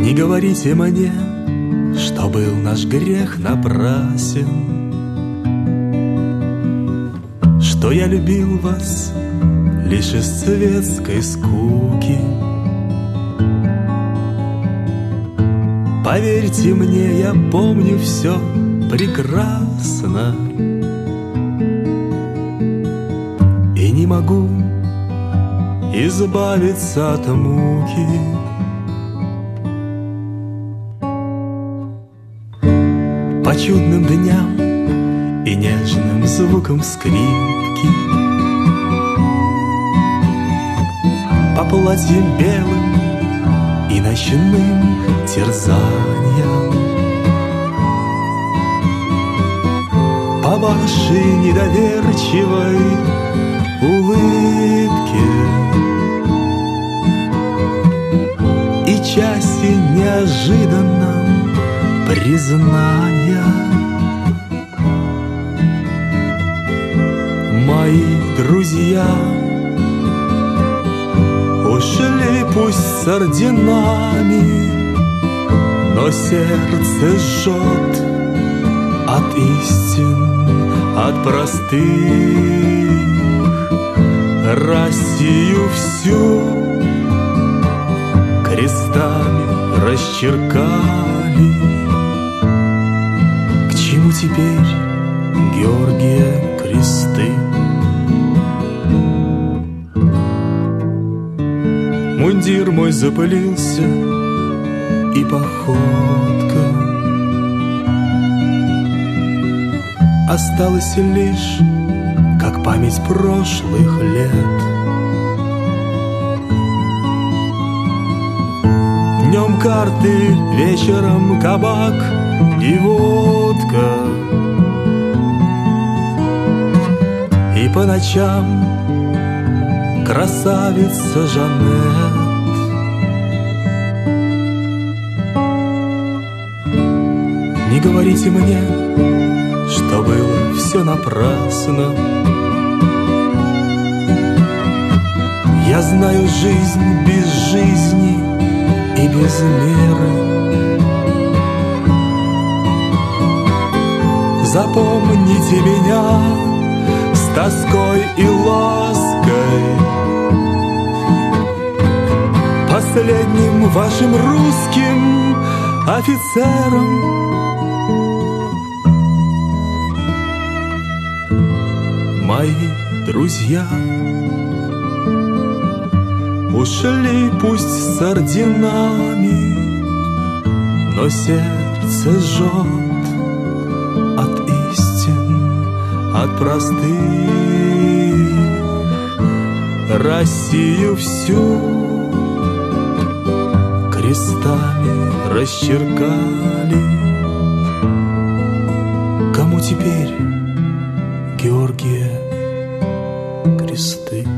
Не говорите мне, что был наш грех напрасен, что я любил вас лишь из светской скуки. Поверьте мне, я помню все прекрасно и не могу избавиться от муки. По чудным дням и нежным звукам скрипки, по платьям белым и ночным терзаниям, по вашей недоверчивой улыбке и части неожиданном признания. Мои друзья ушли пусть с орденами, но сердце жжет от истин, от простых. Россию всю крестами расчеркали. К чему теперь, Георгия, кресты? Мундир мой запылился, и походка осталась лишь, как память прошлых лет. Днем карты, вечером кабак и водка, и по ночам красавица Жанет. Не говорите мне, что было все напрасно. Я знаю жизнь без жизни и без меры. Запомните меня с тоской и лаской, последним вашим русским офицером. Мои друзья ушли пусть с орденами, но сердце жжет от истин, от простых. Россию всю крестами расчеркали. Кому теперь, Георгия, кресты?